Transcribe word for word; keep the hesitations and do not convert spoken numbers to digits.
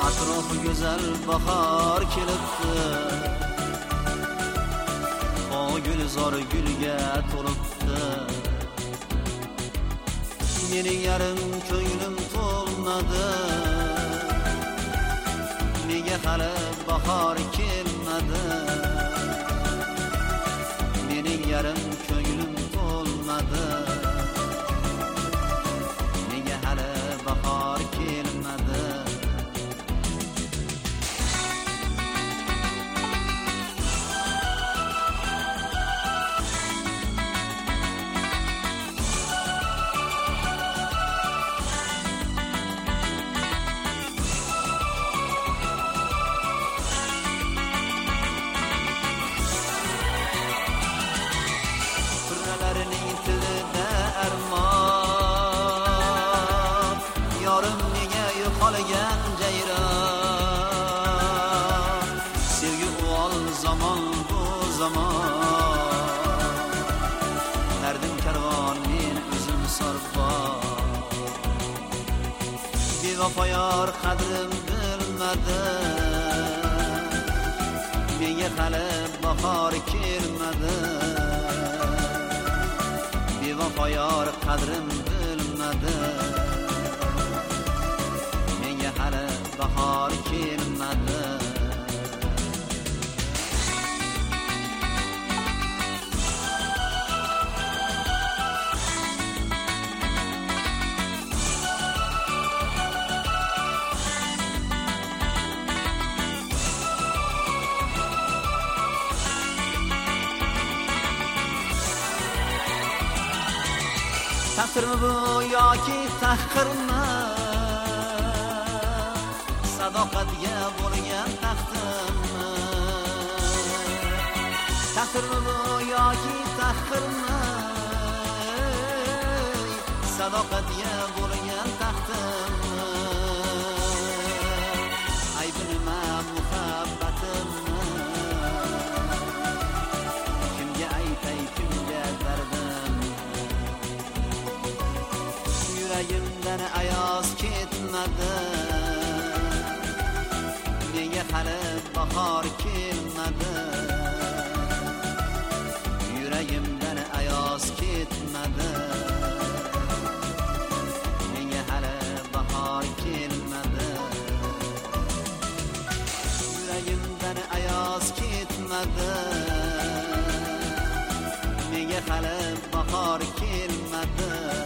atrofi go'zal bahor kelibdi, o gulzor gulga to'libdi. Mening yarim ko'nglim to'lmadi, nega hali bahor kelmadi? Mening yarim ko'nglim to'lmadi, nega hali bahor kelmadi? Zaman bu zaman derdim kervan men o'zim sarfa. Bevafo yor qadrim bilmadi, menga hali bahor kelmadi. Bevafo yor qadrim bilmadi, menga hali bahor kelmadi. Taqdirmi bu yoki tahqirmi? Sadoqatga bo'lgan taqdirmi? Taqdirmi bu yoki tahqirmi? Sadoqatga bo'lgan taqdirmi? Aybi nima muhabbatimni? Kimga aytay, kimga dardim? Yuragimdan ayoz ketmadi, nega hali bahor kelmadi? Yuragimdan ayoz ketmadi, nega hali bahor kelmadi? Yuragimdan ayoz ketmadi, nega hali bahor kelmadi?